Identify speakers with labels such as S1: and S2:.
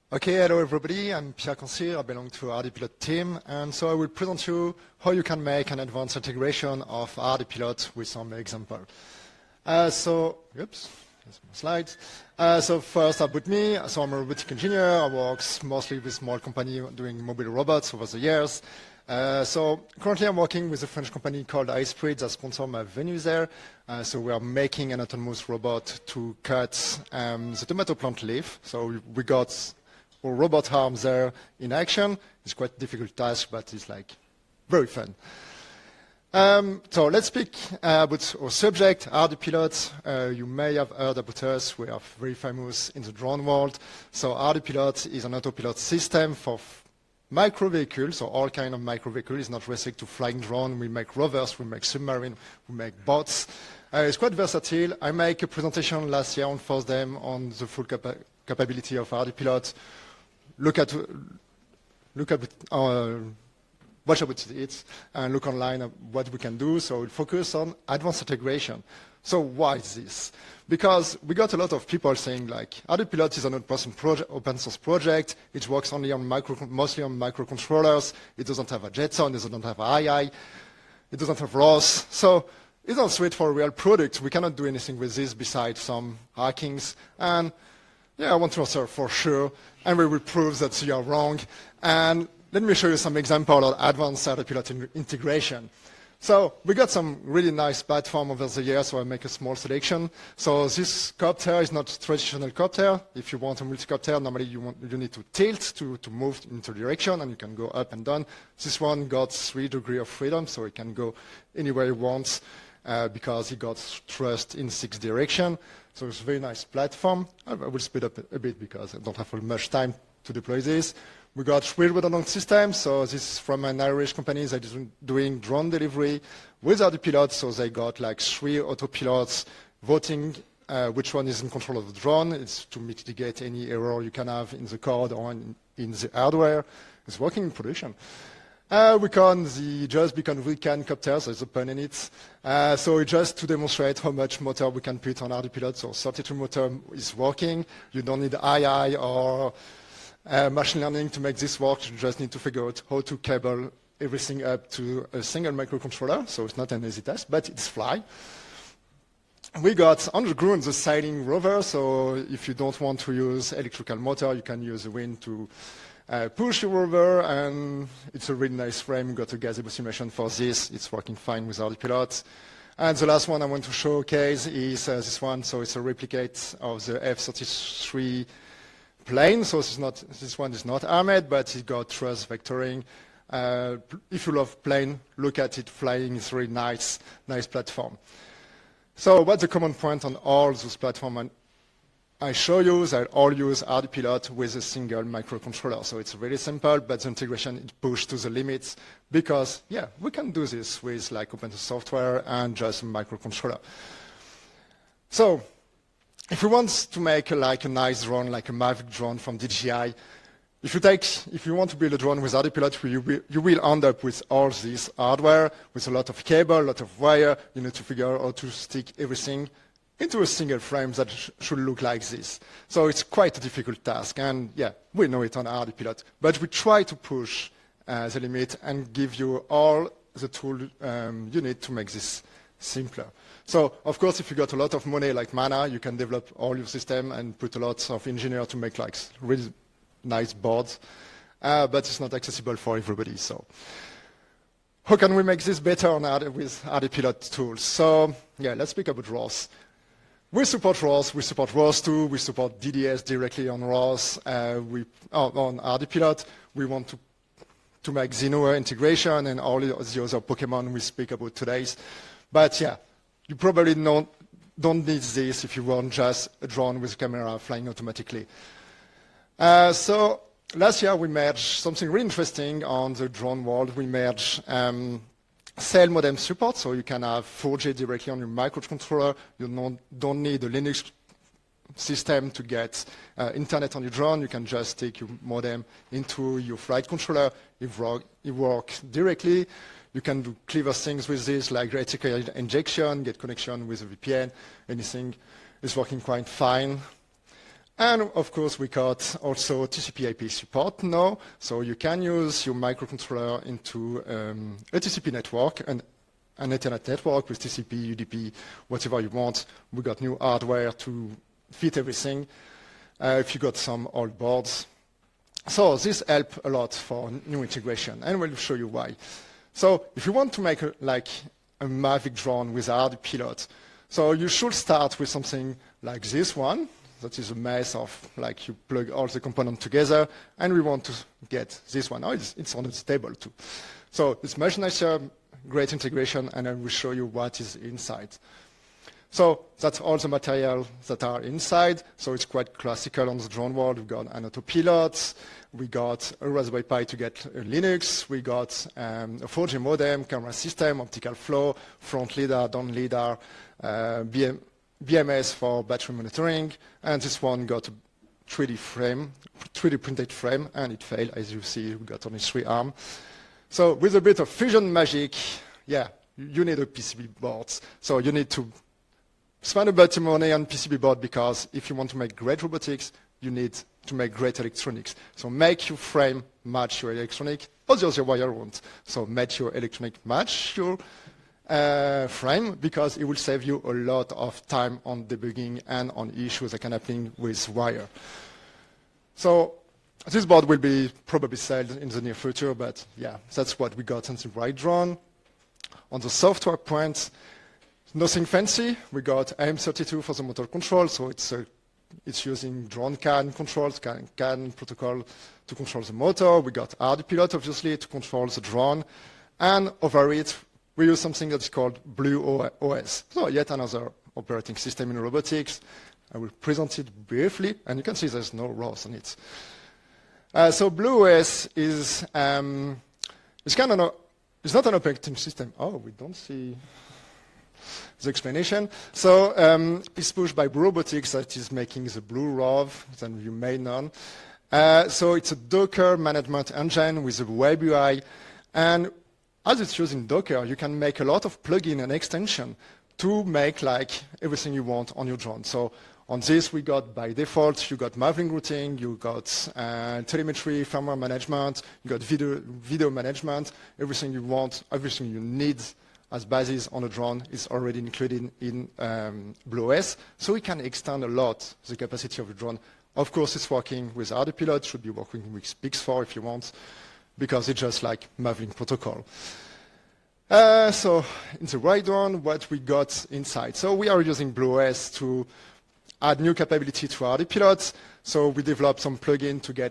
S1: Okay, hello everybody, I'm Pierre Concir, I belong to RDPilot team, and so I will present you how you can make an advanced integration of RDPilot with some example. Oops, here's my slides. So first about me, so I'm a robotic engineer, I work mostly with small company doing mobile robots over the years. So currently I'm working with a French company called iSprit that sponsor my venue there. So we are making an autonomous robot to cut the tomato plant leaf. So we got our robot arms there in action. It's quite a difficult task, but it's like very fun. So let's speak about our subject, RDPilot. You may have heard about us. We are very famous in the drone world. So RDPilot is an autopilot system for micro vehicles, so all kind of micro vehicles. It's not restricted to flying drone. We make rovers, we make submarine, we make bots. It's quite versatile. I make a presentation last year on FOSDEM on the full capability of RDPilot. Watch about it and look online at what we can do. So we'll focus on advanced integration. So why is this? Because we got a lot of people saying like, RDPilot is an open source project. It works only on mostly on microcontrollers. It doesn't have a JSON. It doesn't have II. It doesn't have ROS. So it's not sweet for a real product. We cannot do anything with this besides some hackings. And yeah, I want to answer for sure. And we will prove that you are wrong. And let me show you some example of advanced RDPilot integration. So we got some really nice platform over the years, so I make a small selection. So this copter is not traditional copter. If you want a multicopter, normally you need to tilt to move into direction, and you can go up and down. This one got 3 degrees of freedom, so it can go anywhere it wants because it got thrust in 6 directions. So it's a very nice platform. I will speed up a bit because I don't have much time to deploy this. We got 3 redundant systems. So this is from an Irish company that is doing drone delivery with RDPilot. So they got like 3 autopilots voting which one is in control of the drone. It's to mitigate any error you can have in the code or in the hardware. It's working in production. We can the Just Beacon Weekend copter, so there's a pun in it. So just to demonstrate how much motor we can put on RDPilot. So 32 motor is working. You don't need II or machine learning to make this work. You just need to figure out how to cable everything up to a single microcontroller. So it's not an easy task, but it's fly. We got on the ground the sailing rover. So if you don't want to use electrical motor, you can use the wind to push your rover, and it's a really nice frame. We got a gazebo simulation for this. It's working fine with RDPilot. And the last one I want to showcase is this one. So it's a replicate of the F-33 plane. So this one is not armored, but it got thrust vectoring. If you love plane, look at it flying. It's really nice platform. So what's the common point on all those platforms? I show you that all use RDPilot with a single microcontroller. So it's really simple, but the integration is pushed to the limits because, yeah, we can do this with like open source software and just a microcontroller. So if we want to make a nice drone, like a Mavic drone from DJI, if you want to build a drone with RDPilot, you will end up with all this hardware, with a lot of cable, a lot of wire. You need to figure out how to stick everything into a single frame that should look like this. So it's quite a difficult task, and yeah, we know it on RDPilot, but we try to push the limit and give you all the tools you need to make this simpler. So of course, if you got a lot of money like Mana, you can develop all your system and put a lot of engineers to make like really nice boards, but it's not accessible for everybody. So how can we make this better with RDPilot tools? So yeah, let's speak about ROS. We support ROS, we support ROS2, we support DDS directly on ROS, on RDPilot. We want to make Xenoa integration and all the other Pokemon we speak about today. But yeah, you probably don't need this if you want just a drone with a camera flying automatically. So last year we merged something really interesting on the drone world. We merged cell modem support, so you can have 4G directly on your microcontroller. You don't need a Linux system to get internet on your drone. You can just stick your modem into your flight controller. It works directly. You can do clever things with this, like reticle injection, get connection with a VPN, anything is working quite fine. And of course, we got also TCP IP support now, so you can use your microcontroller into a TCP network, an Ethernet network with TCP, UDP, whatever you want. We got new hardware to fit everything. If you got some old boards. So this helps a lot for new integration, and we'll show you why. So if you want to make a Mavic drone with a RD pilot, so you should start with something like this one. That is a mess of, like, you plug all the components together, and we want to get this one. Oh, it's on the table too. So it's much nicer, great integration, and I will show you what is inside. So that's all the material that are inside. So it's quite classical on the drone world. We've got an autopilot. We got a Raspberry Pi to get Linux. We got a 4G modem, camera system, optical flow, front LiDAR, down LiDAR, BMS for battery monitoring. And this one got a 3D frame, 3D printed frame, and it failed. As you see, we got only 3 arms. So with a bit of fusion magic, yeah, you need a PCB board. So you need to spend a bit of money on PCB board, because if you want to make great robotics, you need to make great electronics. So make your frame match your electronic, or the other way around. So make your electronic match your frame, because it will save you a lot of time on debugging and on issues that can happen with wire. So this board will be probably sold in the near future, but yeah, that's what we got on the right drone. On the software point, nothing fancy. We got AM32 for the motor control, so it's using drone CAN controls, CAN protocol to control the motor. We got RD Pilot, obviously, to control the drone. And over it, we use something that's called Blue OS. So yet another operating system in robotics. I will present it briefly, and you can see there's no ROS on it. So Blue OS is it's not an operating system. Oh, we don't see the explanation. So it's pushed by Blue Robotics, that is making the Blue ROV that you may know. So it's a Docker management engine with a web UI. And as it's using Docker, you can make a lot of plugin and extension to make like everything you want on your drone. So on this, we got by default, you got Maven routing, you got telemetry, firmware management, you got video management, everything you want, everything you need as basis on a drone is already included in BlueOS, so we can extend a lot the capacity of the drone. Of course, it's working with RD Pilot, should be working with Pix4 if you want, because it's just like Maven protocol. So in the right one, what we got inside. So we are using BlueOS to add new capability to RD Pilot. So we developed some plugin to get